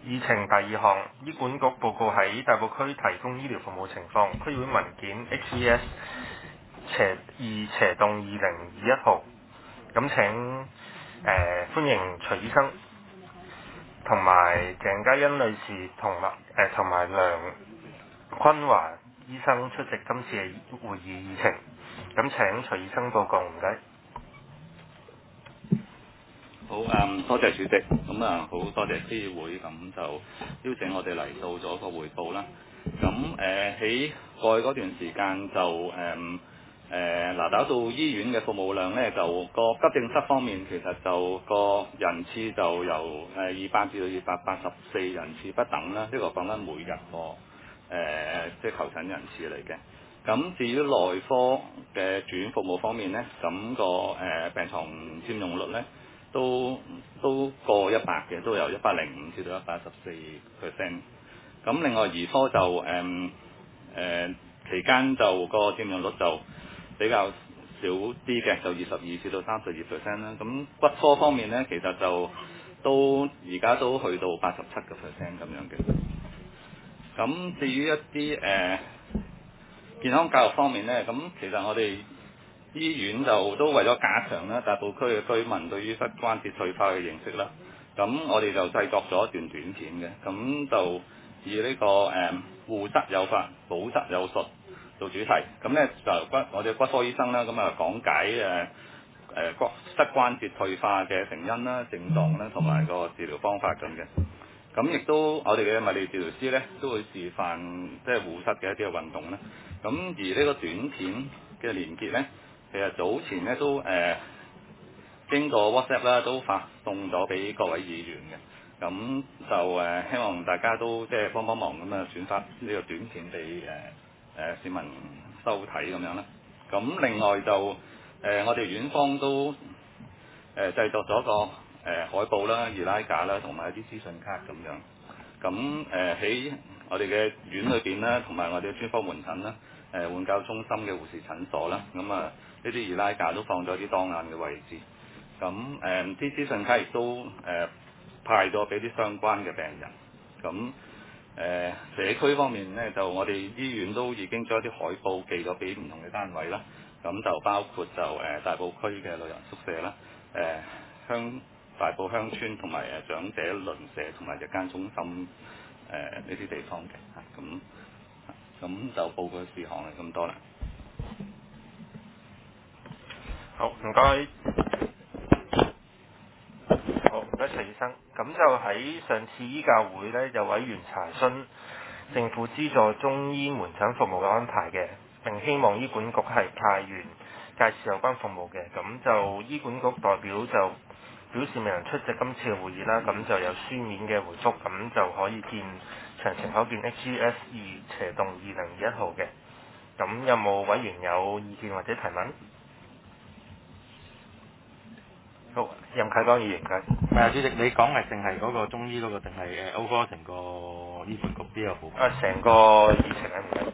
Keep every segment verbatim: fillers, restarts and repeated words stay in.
議程第二項，醫管局報告喺大埔區提供醫療服務情況，區議會文件 H E S 斜二斜洞二零二一號。咁請誒、呃、歡迎徐醫生同埋鄭嘉欣女士同埋誒同埋梁坤華醫生出席今次嘅會議議程。咁請徐醫生報告，唔該。 好，誒，多謝主席，咁啊，好多謝區議會，咁就邀請我哋嚟到咗個匯報啦。咁誒喺過去嗰段時間就誒誒嗱，打到醫院嘅服務量咧，就個急症室方面其實就個人次就由誒二百至到二百八十四人次不等啦。呢、這個講緊每日個誒即係求診人次嚟嘅。咁至於內科嘅住院服務方面咧，咁、那個誒、呃、病床佔用率咧，都都過一百嘅，都由一百零五至到一百一十四 percent。咁另外兒科就誒誒、嗯呃、期間就個佔用率就比較少啲嘅，就二十二至到三十二 percent 啦。咁骨科方面咧，其實就都而家都去到八十七個 percent 咁樣嘅。咁至於一啲誒、呃、健康教育方面咧，咁其實我哋醫院就都為咗加強啦，大埔區嘅居民對於膝關節退化嘅認識啦，咁我哋就製作咗一段短片嘅，咁就以呢、這個誒、嗯、護質有法，保質有術做主題，咁咧就骨我哋骨科醫生啦，咁啊講解誒誒骨膝關節退化嘅成因啦、症狀啦，同埋個治療方法咁嘅。咁亦都我哋嘅物理治療師咧，都會示範即係護膝嘅一啲嘅運動啦。咁而呢個短片嘅連結咧，其實早前咧都誒、呃、經過 WhatsApp 啦，都發送咗俾各位議員嘅。咁就誒、呃、希望大家都即係幫幫忙咁啊，轉發呢個短片俾誒誒市民收睇咁樣啦。咁另外就誒、呃、我哋院方都誒、呃、製作咗個誒、呃、海報啦、易拉架啦，同埋一啲資訊卡咁樣。咁誒喺我哋嘅院裏邊啦，同埋我哋嘅專科門診啦，誒、呃、換教中心嘅護士診所啦，咁啊呢啲易拉架都放咗啲當眼嘅位置。咁誒啲資訊卡亦都誒、呃、派咗俾啲相關嘅病人。咁誒、呃、社區方面咧，就我哋醫院都已經將啲海報寄咗俾唔同嘅單位啦。咁就包括就誒、呃、大埔區嘅老人宿舍啦，誒、呃、鄉大埔鄉村同埋誒長者鄰舍同埋日間中心誒呢啲地方嘅嚇。咁咁就報告事項係咁多啦。 好，唔該。好，唔該徐醫生。咁就喺上次醫教會呢，有委員查詢政府資助中醫門診服務嘅安排嘅，並希望醫管局係派員介紹有關服務嘅。咁就醫管局代表就表示未能出席今次嘅會議啦，咁就有書面嘅回覆，咁就可以見詳情可見 H E S 二斜洞二零二一號嘅。咁有冇委員有意見或者提問？好，任啟光議員嘅。 唔係啊，主席，你講係淨係嗰個中醫嗰個，定係誒 overall 成個醫管局邊個部分？ 啊，成個議程係唔該。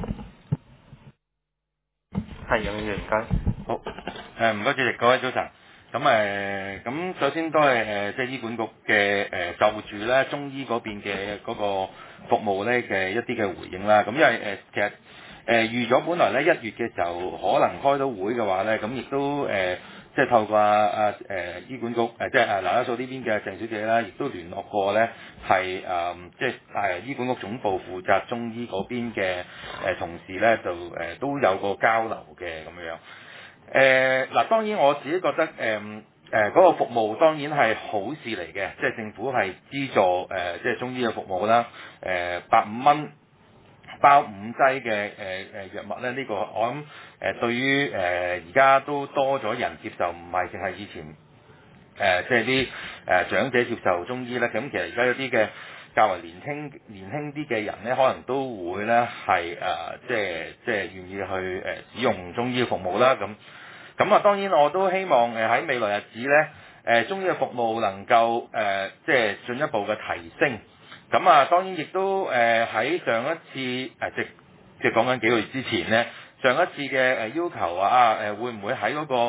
係，任議員唔該。 好，誒唔該主席，各位早晨。咁誒，咁、呃、首先都係誒、呃，即係醫管局嘅誒、呃、就住咧中醫嗰邊嘅嗰個服務咧嘅一啲嘅回應啦。咁因為誒、呃、其實誒、呃、預咗本來咧一月嘅時候可能開到會嘅話咧，咁亦都誒。呃即係透過啊啊誒醫管局誒、呃、即係誒南丫島呢邊嘅鄭小姐啦，亦都聯絡過咧，係誒、呃、即係誒、呃、醫管局總部負責中醫嗰邊嘅誒、呃、同事咧，就誒、呃、都有個交流嘅咁樣。誒嗱，當然我自己覺得誒誒嗰個服務當然係好事嚟嘅，即係政府係資助誒、呃、即係中醫嘅服務啦，誒百五蚊。包五劑嘅誒誒藥物咧，呢、這個我諗誒、呃、對於誒而家都多咗人接受，唔係淨係以前誒、呃、即係啲誒長者接受中醫咧。咁其實而家有啲嘅較為年輕年輕啲嘅人咧，可能都會咧係誒即係即係願意去誒、呃、使用中醫嘅服務啦。咁咁啊，當然我都希望誒喺未來日子咧，誒、呃、中醫嘅服務能夠誒、呃、即係進一步嘅提升。咁啊，當然亦都誒喺、呃、上一次誒、呃、即即講緊幾個月之前咧，上一次嘅誒要求啊啊誒會唔會喺嗰、那個誒、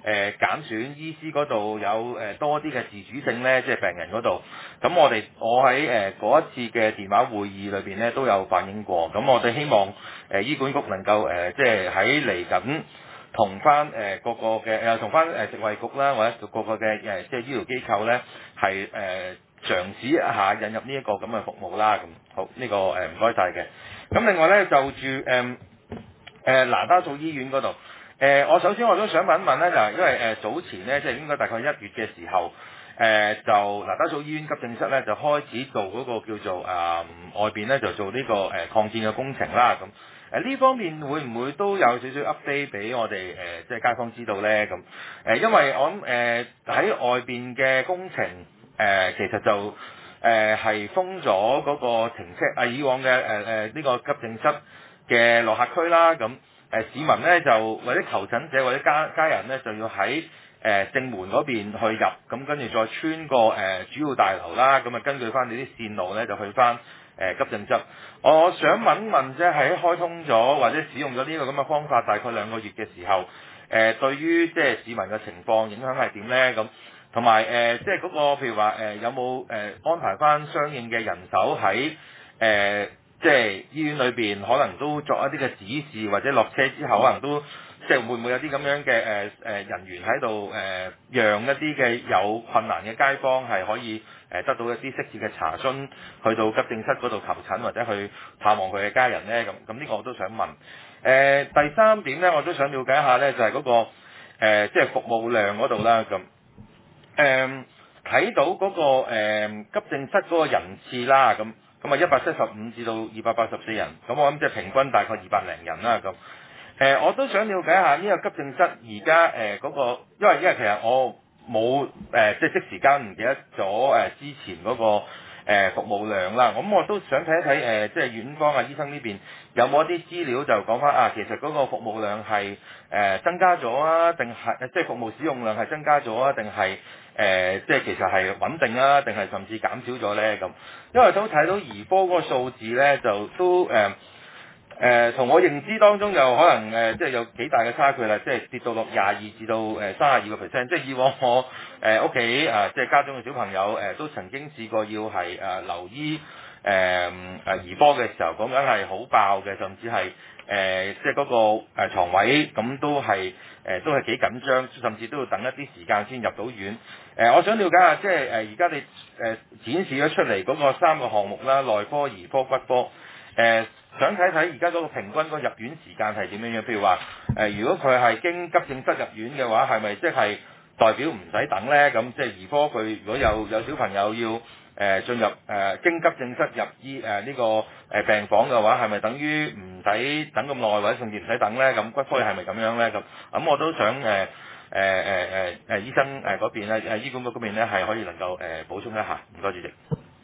誒揀選醫師嗰度有誒多啲嘅自主性呢？即係病人嗰度。咁我哋我喺誒嗰一次嘅電話會議裏邊呢，都有反映過。咁我哋希望誒、呃、醫管局能夠誒、呃、即係喺嚟緊同翻誒各個嘅誒同翻誒食衛局啦，或者各個嘅誒即係醫療機構呢，係誒、呃、嘗試一下引入呢一個咁嘅服務啦。咁好呢、呢個誒唔該晒嘅。咁另外呢，就住誒。呃誒拿打素醫院嗰度，誒、呃、我首先我都想問一問咧，就係因為誒、呃、早前咧，即係應該大概一月嘅時候，誒、呃、就拿打素醫院急症室咧就開始做嗰個叫做誒、呃、外邊咧就做呢、這個誒、呃、抗戰嘅工程啦，咁誒呢方面會唔會都有少少 update 俾我哋誒、呃、即係街坊知道咧？咁誒、呃、因為我諗誒喺外邊嘅工程誒、呃、其實就誒係、呃、封咗嗰個停車啊以往嘅誒誒呢個急症室嘅落客區啦，咁誒、呃、市民咧就或者求診者或者家家人咧就要喺誒、呃、正門嗰邊去入，咁跟住再穿過誒、呃、主要大樓啦，咁啊根據翻你啲線路咧就去翻誒、呃、急症室。我想問問即係喺開通咗或者使用咗呢個咁嘅方法大概兩個月嘅時候，誒、呃、對於即係市民嘅情況影響係點咧？咁同埋誒即係嗰個譬如話誒、呃、有冇誒、呃、安排翻相應嘅人手喺誒？呃即係醫院裏邊可能都作一啲嘅指示，或者落車之後可能都即係會唔會有啲咁樣嘅誒誒人員喺度誒，讓一啲嘅有困難嘅街坊係可以誒得到一啲適切嘅查詢，去到急症室嗰度求診或者去探望佢嘅家人咧？咁咁呢個我都想問。誒、呃、第三點咧，我都想了解一下咧，就係、是、嗰、那個、呃、即係服務量嗰度啦。咁誒睇到嗰、那個、呃、急症室嗰個人次啦，咁。咁啊，一百七十五至到二百八十四人，咁我諗即係平均大概二百零人啦。咁，誒、呃，我都想了解下呢個急症室而家誒嗰個，因為因為其實我冇誒、呃、即係即時間唔記得咗誒、呃、之前嗰、那個、呃、服務量啦。咁我都想睇一睇誒，即係院方啊醫生呢邊有冇一啲資料就講翻啊，其實嗰個服務量係誒、呃、增加咗啊，定係即係服務使用量係增加咗啊，定係？誒、呃，即係其實係穩定啊，定係甚至減少咗呢？咁，因為都睇到兒科嗰個數字呢，就都誒誒，同、呃、我認知當中有可能誒、呃，即係有幾大嘅差距啦，即係跌到落廿二至到誒三十二個 percent，即係以往我誒屋企啊，即係家中嘅小朋友誒、呃，都曾經試過要係誒、呃、留醫誒誒兒科嘅時候，講緊係好爆嘅，甚至係誒、呃、即係嗰、那個誒、呃、床位咁都係。誒、呃、都係幾緊張，甚至都要等一啲時間先入到院。誒、呃，我想了解下，即係誒而家你誒、呃、展示咗出嚟嗰個三個項目啦，內科、兒科、骨科。誒、呃，想睇睇而家嗰個平均嗰個入院時間係點樣樣？譬如話，誒、呃、如果佢係經急症室入院嘅話，係咪即係代表唔使等呢？咁即係兒科佢如果有有小朋友要。誒、呃、進入誒、呃、經急症室入醫誒呢、呃這個誒、呃、病房嘅話，係咪等於唔使等咁耐，或者甚至唔使等咧？咁骨科係咪咁樣咧？咁咁、嗯、我都想誒誒誒誒誒醫生誒嗰邊咧，誒醫管局嗰邊咧係可以能夠誒、呃、補充一下。唔該，主席。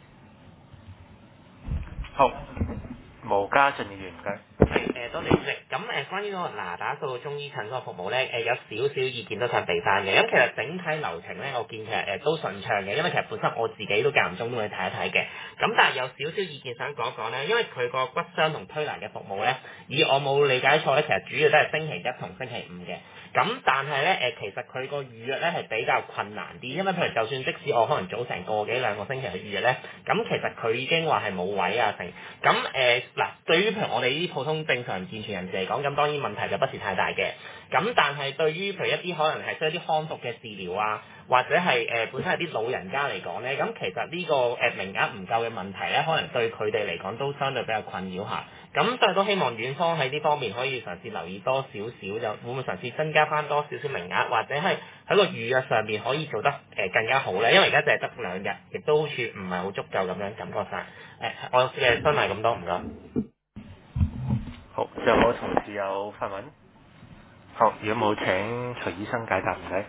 好，毛家俊議員唔該。 係誒，多謝主席。咁誒，關於嗰個拿打素中醫診嗰個服務咧，誒有少少意見都想俾翻嘅。咁其實整體流程咧，我見其實誒都順暢嘅，因為其實本身我自己都間唔中都會睇一睇嘅。咁但係有少少意見想講講咧，因為佢個骨傷同推拿嘅服務咧，以我冇理解錯咧，其實主要都係星期一同星期五嘅。咁但係咧誒，其實佢個預約咧係比較困難啲，因為譬如就算即使我可能早成個幾兩個星期去預約咧，咁其實佢已經話係冇位啊成。咁誒嗱，對於譬如我哋呢啲普通正常健全人士嚟講，咁當然問題就不是太大嘅。咁但係對於譬如一啲可能係需要啲康復嘅治療啊，或者係誒、呃、本身係啲老人家嚟講咧，咁其實呢、這個誒、呃、名額唔夠嘅問題咧，可能對佢哋嚟講都相對比較困擾下。咁所以都希望院方喺呢方面可以嘗試留意多少少，就會唔會嘗試增加翻多少少名額，或者係喺個預約上邊可以做得誒、呃、更加好咧？因為而家淨係得兩日，亦都好似唔係好足夠咁樣感覺上。誒、呃，我嘅分係咁多，唔該。 好，有冇同事有發問？好，如果冇請徐醫生解答，唔該。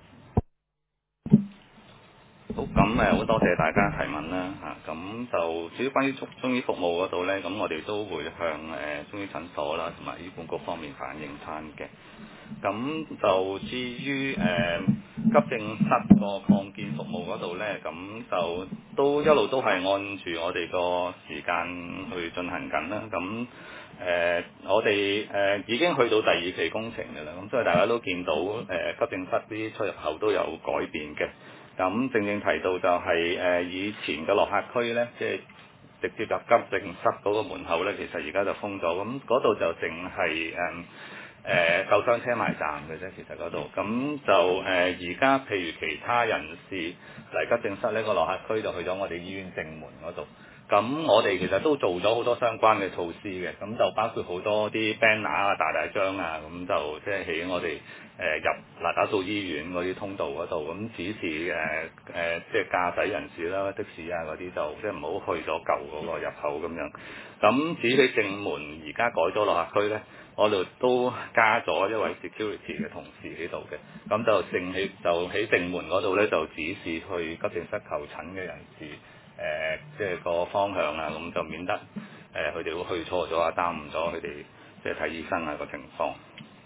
好，咁誒好多謝大家提問啦嚇，咁就至於關於中中醫服務嗰度咧，咁我哋都會向誒、呃、中醫診所啦同埋醫管局方面反映翻嘅。 咁就至於誒、呃、急症室個擴建服務嗰度呢，咁就都一路都係按住我哋個時間去進行緊啦。咁誒、呃、我哋誒、呃、已經去到第二期工程嘅啦。咁所以大家都見到誒、呃、急症室啲出入口都有改變嘅。咁正正提到就係、是、誒、呃、以前嘅落客區呢，即係直接入急症室嗰個門口呢，其實而家就封咗。咁嗰度就淨係誒。誒、呃、救傷車埋站嘅啫，其實嗰度，咁就誒而家譬如其他人士嚟急症室呢個落客區就去咗我哋醫院正門嗰度，咁我哋其實都做咗好多相關嘅措施嘅，咁就包括好多啲 banner 啊、大大張啊，咁就即係喺我哋誒、呃、入嗱打素醫院嗰啲通道嗰度，咁指示誒誒、呃、即係駕駛人士啦、的士啊嗰啲就即係唔好去咗舊嗰個入口咁樣。咁至於喺正門而家改咗落客區呢，我哋都加咗一位 security 嘅同事喺度嘅，咁就正喺就喺正門嗰度呢，就指示去急症室求診嘅人士，誒、呃、即係個方向啊，咁就免得誒佢哋會去錯咗啊，耽誤咗佢哋即係睇醫生啊個情況。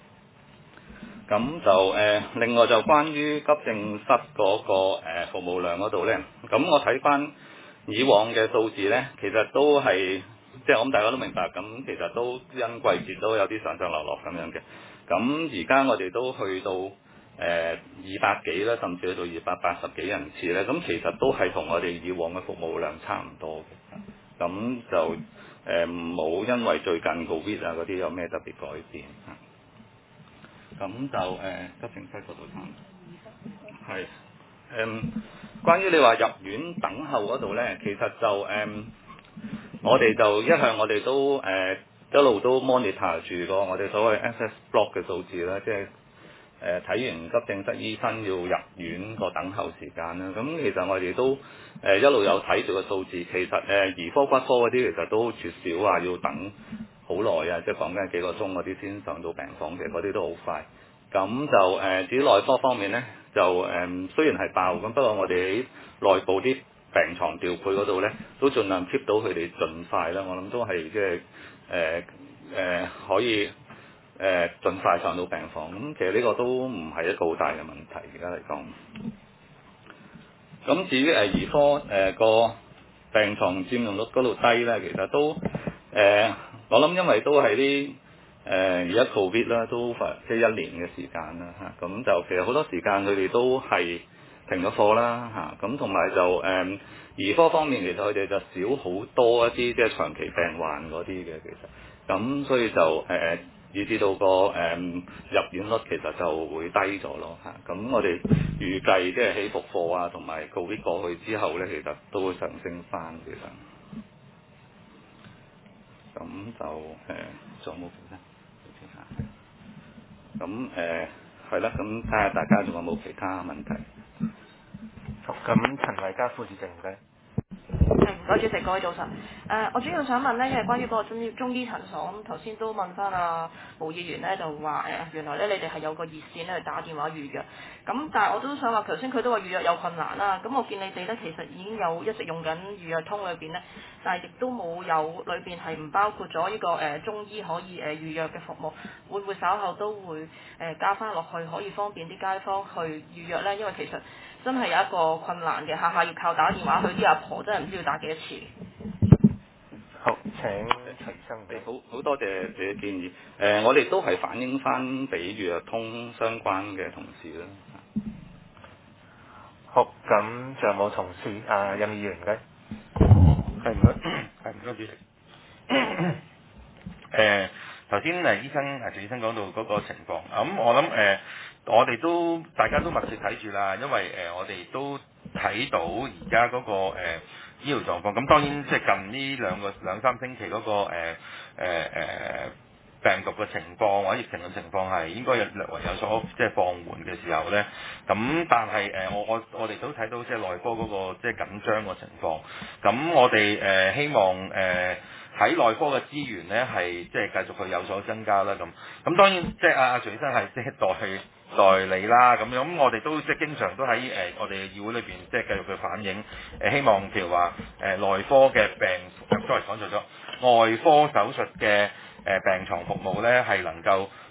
咁就誒、呃，另外就關於急症室嗰、個、呃、服務量嗰度呢，咁我睇翻以往嘅數字呢，其實都係即係我諗大家都明白，咁其實都因季節都有啲上上落落咁樣嘅。咁而家我哋都去到誒二百幾啦，甚至去到二百八十幾人次呢，咁其實都係同我哋以往嘅服務量差唔多嘅。咁就誒冇、呃、因為最近 Covid 啊嗰啲有咩特別改變。咁就誒、呃、急症室嗰度差唔多，係誒、嗯、關於你話入院等候嗰度呢，其實就誒、嗯、我哋就一向我哋都誒、呃、一路都 monitor 住個我哋所謂 access block 嘅數字啦，即係誒睇完急症室醫生要入院個等候時間啦。咁其實我哋都誒、呃、一路有睇住個數字，其實誒、呃、兒科骨科嗰啲其實都絕少話要等好耐啊，即係講緊幾個鐘嗰啲先上到病房嘅，嗰啲都好快。咁就誒、呃、至於內科方面呢，就誒、呃、雖然係爆咁，不過我哋喺內部啲病床調配嗰度呢，都盡量 keep 到佢哋盡快啦。我諗都係即係誒誒可以誒、呃、盡快上到病房。咁其實呢個都唔係一個好大嘅問題，而家嚟講。咁至於誒兒科誒個、呃、病床佔用率嗰度低呢，其實都誒、呃、我諗因為都係啲誒而家 Covid 啦，都即係一年嘅時間啦嚇，咁就其實好多時間佢哋都係停咗課啦嚇，咁同埋就誒、呃、兒科方面其實佢哋就少好多一啲即係長期病患嗰啲嘅其實，咁所以就誒。呃以至到個誒、嗯、入院率其實就會低咗咯嚇，咁我哋預計即係起復課啊，同埋 Covid 過去之後咧，其實都會上升翻其實。咁就誒仲有冇其他？咁誒係啦，咁睇下大家仲有冇其他問題？ 好，咁陳慧嘉副主席唔該。 係唔該主席，各位早晨。誒、呃，我主要想問呢，因為關於嗰個中醫中醫診所，咁頭先都問翻阿毛議員呢，就話誒、呃、原來咧你哋係有個熱線咧去打電話預約。咁但係我都想話，頭先佢都話預約有困難啦。咁我見你哋咧其實已經有一直用緊預約通裏邊咧，但係亦都冇有裏邊係唔包括咗呢、這個誒、呃、中醫可以誒、呃、預約嘅服務。會唔會稍後都會誒、呃、加翻落去，可以方便啲街坊去預約咧？因為其實真係有一個困難嘅，下下要靠打電話去，啲阿婆真係唔知要打幾多次。 好，請徐生俾。 好好多謝你嘅建議。誒、呃，我哋都係反映翻俾預約通相關嘅同事啦。 好，咁仲有冇同事？啊，任議員唔該。 係唔該，係唔該主席。誒頭先誒醫生誒徐醫生講到嗰個情況，咁、嗯、我諗誒、呃、我哋都大家都密切睇住啦，因為誒、呃、我哋都睇到而家嗰個誒、呃、醫療狀況，咁、嗯、當然即係近呢兩個兩三星期嗰、那個誒誒誒病毒嘅情況或者疫情嘅情況係應該有略為有所即係放緩嘅時候咧，咁、嗯、但係誒、呃、我我我哋都睇到即係內科嗰、那個即係緊張嘅情況，咁、嗯、我哋誒、呃、希望誒。呃喺內科嘅資源咧，係即係繼續去有所增加啦。咁咁當然即係阿阿徐醫生係即係代代理啦。咁咁我哋都即係經常都喺誒、呃、我哋嘅議會裏邊即係繼續去反映誒、呃，希望譬如話誒內科嘅病，sorry講錯咗，外科手術嘅誒病床服務咧係能夠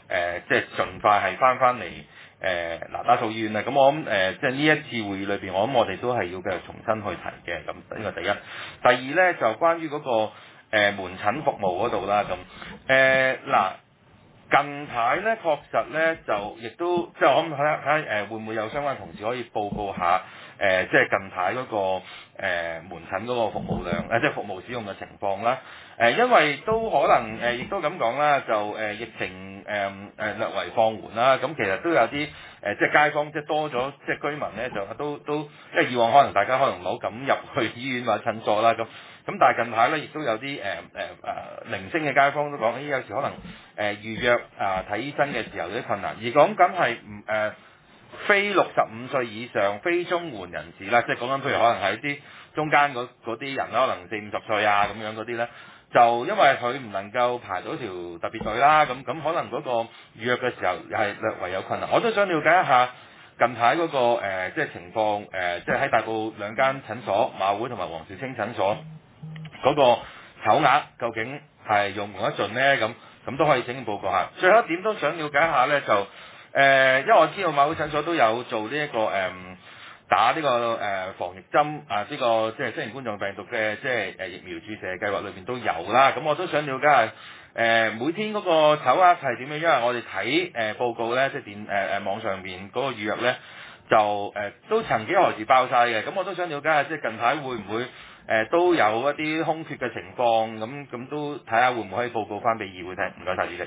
誒即係盡快係翻翻嚟誒那打素醫院咧。咁我諗誒即係呢一次會議裏邊，我諗我哋都係要繼續重新去提嘅。咁呢個第一，第二咧就關於嗰、那個誒、呃、門診服務嗰度啦。咁誒嗱。近排咧，確實咧就亦都即係我諗睇下睇下誒會唔會有相關同事可以報告下誒、呃、即係近排嗰、那個誒、呃、門診嗰個服務量誒、呃、即係服務使用嘅情況啦。誒、呃、因為都可能誒亦、呃、都咁講啦，就誒、呃、疫情誒誒、呃、略為放緩啦。咁其實都有啲誒、呃、即係街坊即係多咗即係居民咧就都都即係以往可能大家可能唔好敢入去醫院或者診所啦咁。咁但係近排咧，亦都有啲誒誒誒零星嘅街坊都講，咦有時可能誒、呃、預約啊睇、呃、醫生嘅時候有啲困難，而講緊係唔誒非六十五歲以上非綜援人士啦，即係講緊譬如可能係啲中間嗰啲人啦，可能四五十歲啊咁樣嗰啲咧，就因為佢唔能夠排到條特別隊啦，咁咁可能嗰個預約嘅時候又係略為有困難。我都想了解一下近排嗰、那個、呃、即係情況誒、呃，即係喺大埔兩間診所馬會同埋黃兆清診所。嗰個籌額究竟係用唔用得盡呢？咁咁都可以請報告下。最後一點都想了解一下呢，就誒、呃，因為我知道馬會診所都有做呢、這、一個誒、呃、打呢、這個誒、呃、防疫針啊，呢、這個即係新型冠狀病毒嘅即係誒疫苗注射計劃裏邊都有啦。咁我都想了解下誒、呃、每天嗰個籌額係點樣？因為我哋睇誒報告呢，即係電誒誒、呃、網上邊嗰個預約呢，就誒、呃、都曾幾何時爆晒嘅。咁我都想了解下，即係近排會唔會？誒、呃、都有一啲空缺嘅情況，咁咁都睇下會唔會可以報告翻俾議會聽。唔該晒主席。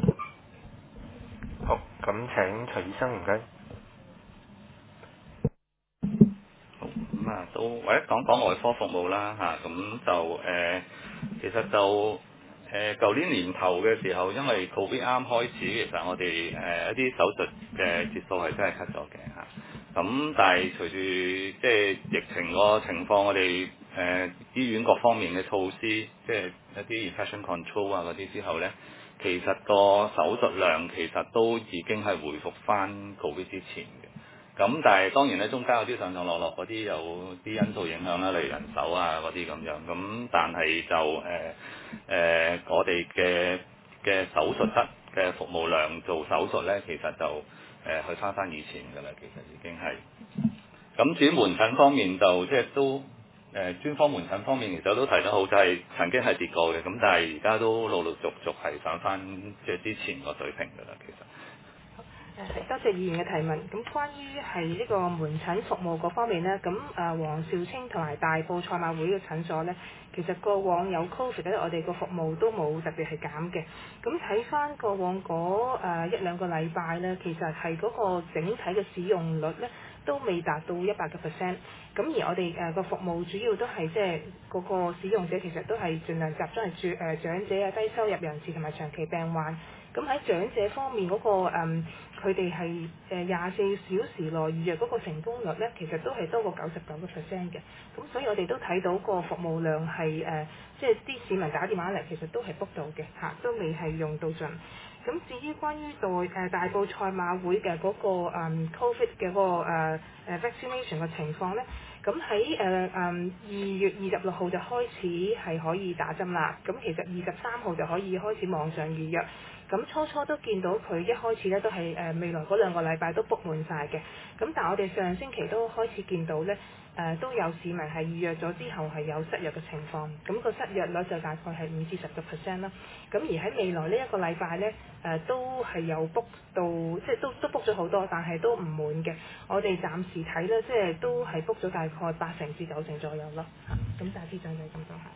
好，咁請徐醫生唔該。 好，咁啊都或者講講外科服務啦嚇，咁、啊、就誒、呃、其實就誒舊、呃、年年頭嘅時候，因為 Covid 啱開始，其實我哋誒、呃、一啲手術嘅節數係真係 cut 咗嘅嚇。咁、啊、但係隨住即係疫情個情況，我哋誒、呃、醫院各方面嘅措施，即係一啲 infection control 啊嗰啲之後咧，其實個手術量其實都已經係回復翻 Covid 之前嘅。咁但係當然咧，中間有啲上上落落嗰啲有啲因素影響啦，例如人手啊嗰啲咁樣。咁但係就誒誒、呃呃，我哋嘅嘅手術室嘅服務量做手術咧，其實就誒、呃、去翻翻以前㗎啦，其實已經係。咁至於門診方面就即係都誒、呃、專科門診方面，其實都提得好，就係、是、曾經係跌過嘅，咁但係而家都陸陸續續係上翻即係之前個水平㗎啦，其實。 誒，多謝議員嘅提問。咁關於係呢個門診服務嗰方面呢，咁誒、呃、黃兆清同埋大埔賽馬會嘅診所呢，其實過往有 Covid 咧，我哋個服務都冇特別係減嘅。咁睇翻過往嗰、呃、一兩個禮拜呢，其實係嗰個整體嘅使用率呢，都未達到一百個 percent。咁而我哋誒個服務主要都係即係嗰個使用者其實都係盡量集中係住誒長者啊、低收入人士同埋長期病患。咁喺長者方面嗰、嗰個誒佢哋係誒廿四小時內預約嗰個成功率咧，其實都係多過九十九個 percent 嘅。咁所以我哋都睇到個服務量係誒，即係啲市民打電話嚟，其實都係 book 到嘅嚇，都未係用到盡。咁至於關於在誒大埔賽馬會嘅嗰、嗰個、嗯、Covid 嘅嗰、嗰個誒、呃、vaccination 嘅情況咧，咁喺誒誒二月二十六號就開始係可以打針啦。咁其實二十三號就可以開始網上預約。咁初初都見到佢一開始咧都係誒、呃、未來嗰兩個禮拜都 book 滿晒嘅，咁但係我哋上星期都開始見到咧誒、呃、都有市民係預約咗之後係有失約嘅情況，咁、個失約率就大概係五至十個 percent 啦。咁而喺未來呢一個禮拜咧誒都係有 book 到，即係都都 book 咗好多，但係都唔滿嘅。我哋暫時睇咧，即係都係 book 咗大概八成至九成左右咯。咁大致上就係咁多下。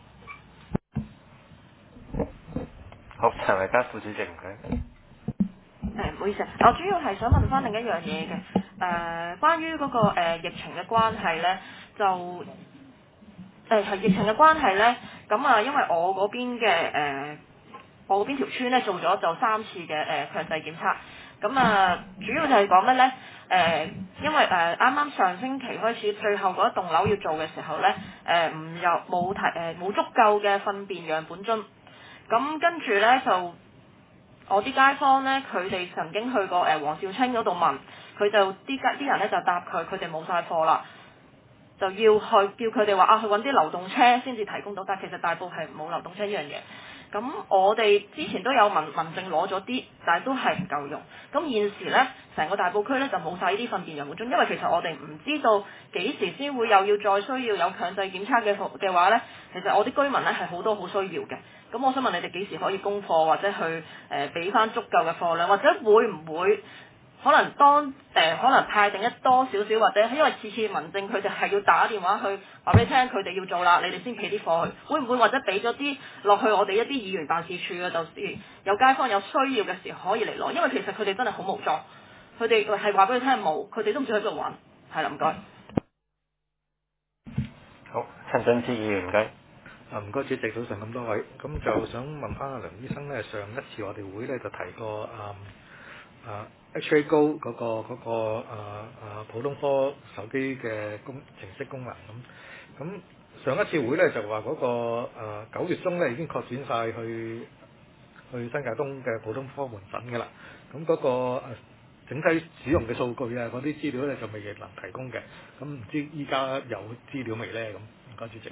好，陳維嘉副主席唔該。 誒，唔好意思，我主要係想問翻另一樣嘢嘅，誒、呃，關於嗰、那個、呃、疫情嘅關係咧，就誒係、呃、疫情嘅關係咧，咁啊，因為我嗰邊嘅誒、呃，我嗰邊條村咧做咗就三次嘅誒、呃、強制檢測，咁啊，主要就係講咩咧？誒、呃，因為誒啱啱上星期開始，最後嗰一棟樓要做嘅時候咧，誒唔有冇提誒冇足夠嘅糞便樣本樽，咁跟住咧就。我啲街坊咧，佢哋曾經去過誒黃兆清嗰度問，佢就啲街啲人咧就答佢，佢哋冇晒貨啦。 就要去叫佢哋話啊去揾啲流動車先至提供到，但係其實大埔係冇流動車呢樣嘢。咁我哋之前都有民民政攞咗啲，但係都係唔夠用。咁現時呢，成個大埔區呢就冇晒呢啲糞便樣本樽，因為其實我哋唔知道幾時先會又要再需要有強制檢測嘅服嘅話呢，其實我啲居民呢係好多好需要嘅。咁我想問你哋幾時可以供貨，或者去誒俾翻足夠嘅貨量，或者會唔會？可能當誒、呃、可能派定一多少少，或者因為次次民政佢哋係要打電話去話俾你聽，佢哋要做啦，你哋先俾啲貨去，會唔會或者俾咗啲落去我哋一啲議員辦事處啊？就是有街坊有需要嘅時候可以嚟攞，因為其實佢哋真係好無助，佢哋係話俾你聽冇，佢哋都唔知喺邊度揾，係啦，唔該。 好，陳振志議員唔該。 啊，唔該主席，早晨咁多位，咁就想問翻阿梁醫生咧，上一次我哋會咧就提過啊啊 H A Go 嗰、那個嗰、那個啊啊普通科手機嘅功程式功能咁，咁上一次會咧就話嗰、那個啊九月中咧已經擴展晒去去新界東嘅普通科門診㗎啦，咁嗰、那個、啊、整體使用嘅數據啊嗰啲資料咧就未能提供嘅，咁唔知依家有資料未咧咁？唔該主席。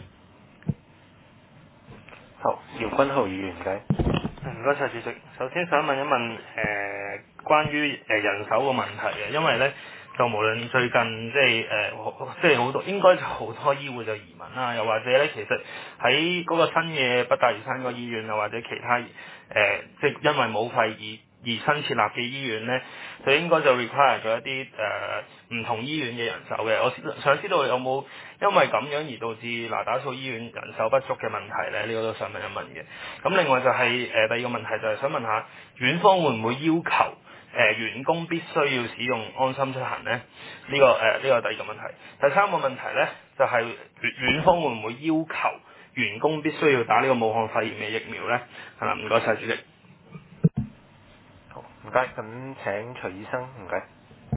好，姚君豪議員唔該。唔該晒主席。首先想問一問誒、呃、關於誒、呃、人手個問題嘅，因為咧就無論最近即係誒、呃、即係好多應該就好多醫護就移民啦，又或者咧其實喺嗰個新嘅北大嶼山個醫院啊，或者其他誒、呃、即係因為冇肺而而新設立嘅醫院咧，就應該就 require 咗一啲誒唔同醫院嘅人手嘅。我想知道有冇因為咁樣而導致嗱打素醫院人手不足嘅問題咧？呢、這個都想問一問嘅。咁另外就係、是、誒、呃、第二個問題就係想問下，院方會唔會要求誒、呃、員工必須要使用安心出行咧？呢、這個誒呢、呃這個第二個問題。第三個問題咧就係、是、院方會唔會要求員工必須要打呢個武漢肺炎嘅疫苗咧？係啦，唔該晒主席。好，唔該，咁請徐醫生，唔該。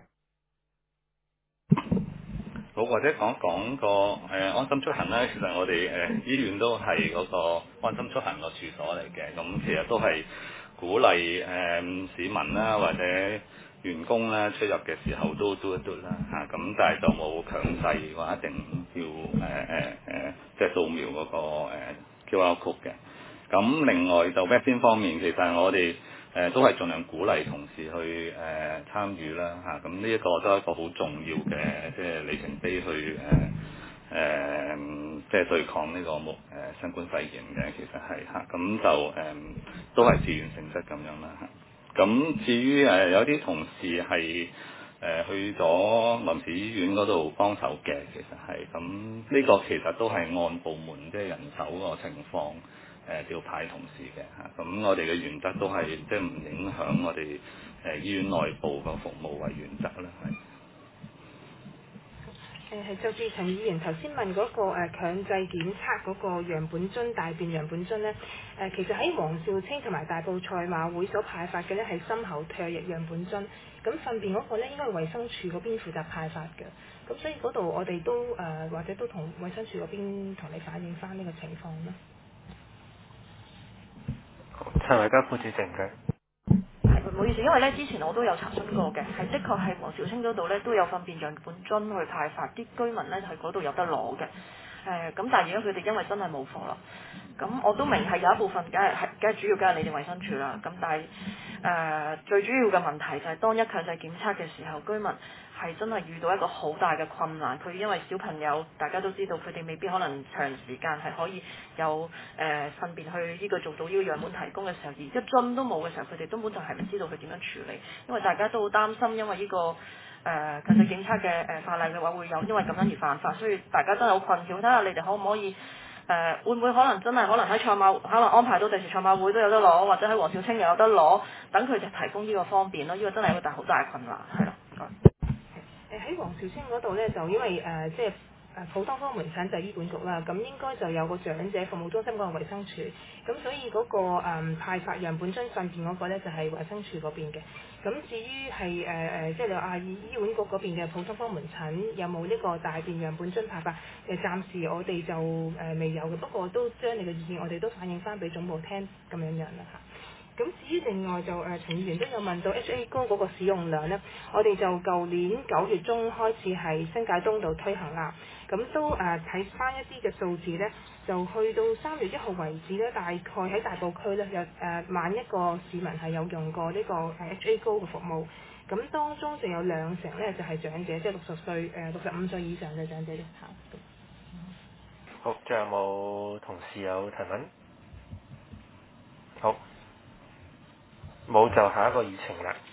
好，或者講講個誒、呃、安心出行咧，其實我哋誒、呃、醫院都係嗰個安心出行個處所嚟嘅，咁其實都係鼓勵誒、呃、市民啦或者員工咧出入嘅時候都嘟一嘟啦嚇，咁、啊、但係就冇強制話一定要誒誒誒即係掃描嗰、那個、呃、Q R code 嘅。咁另外就 vaccine 方面，其實我哋誒、呃、都係盡量鼓勵同事去誒、呃、參與啦嚇，咁呢一個都係一個好重要嘅即係里程碑去誒誒、呃呃、即係對抗呢個木誒、呃、新冠肺炎嘅，其實係嚇，咁、啊、就誒、呃、都係自願性質咁樣啦嚇。咁、啊、至於誒、呃、有啲同事係誒、呃、去咗臨時醫院嗰度幫手嘅，其實係咁呢個其實都係按部門即係人手個情況。誒調派同事嘅嚇，咁我哋嘅原則都係即係唔影響我哋誒、呃、醫院內部個服務為原則啦，係。 誒係就住陳議員頭先問嗰、那個誒、呃、強制檢測嗰個樣本樽大便樣本樽咧，誒、呃、其實喺黃兆清同埋大埔賽馬會所派發嘅咧係深喉唾液樣本樽，咁糞便嗰個咧應該係衛生署嗰邊負責派發嘅，咁所以嗰度我哋都誒、呃、或者都同衛生署嗰邊同你反映翻呢個情況啦。 陳維嘉副主席嘅。 係唔好意思，因為咧之前我都有查詢過嘅，係的確係黃兆清嗰度咧都有糞便樣本樽去派發，啲居民咧喺嗰度有得攞嘅。誒、呃、咁，但係而家佢哋因為真係冇貨啦，咁我都明係有一部分梗係係梗係主要梗係你哋衛生署啦。咁但係誒、呃、最主要嘅問題就係當一強制檢測嘅時候，居民係真係遇到一個好大嘅困難。佢因為小朋友大家都知道，佢哋未必可能長時間係可以有誒糞便去呢個做到呢個樣本提供嘅時候，而一樽都冇嘅時候，佢哋根本就係唔知道佢點樣處理。因為大家都好擔心，因為呢、這個誒、呃、強制檢測嘅誒法例嘅話會有因為咁樣而犯法，所以大家真係好困擾。睇下你哋可唔可以誒、呃、會唔會可能真係可能喺賽馬可能安排到第時賽馬會都有得攞，或者喺黃兆清又有得攞，等佢哋提供呢個方便咯。呢、這個真係一個大好大嘅困難，係咯。 誒喺黃兆清嗰度咧，就因為誒、呃、即係誒普通科門診就係醫管局啦，咁應該就有個長者服務中心嗰個衛生署，咁所以嗰、那個、呃、派發樣本樽糞便嗰個咧就係、是、衛生署嗰邊嘅。咁至於係誒誒，即係你話啊醫管局嗰邊嘅普通科門診有冇呢個大便樣本樽派發？誒暫時我哋就誒、呃、未有嘅，不過都將你嘅意見我哋都反映翻俾總部聽咁樣樣啦嚇。 咁至於另外就誒陳議員都有問到 H A Go 嗰個使用量咧，我哋就舊年九月中開始喺新界東度推行啦。咁都誒睇翻一啲嘅數字咧，就去到三月一號為止咧，大概喺大埔區咧有誒萬一個市民係有用過呢個誒 H A Go 嘅服務。咁當中就有兩成咧就係長者，即係六十歲誒六十五歲以上嘅長者嘅嚇。 好，仲有冇同事有提問？好，冇就下一個議程啦。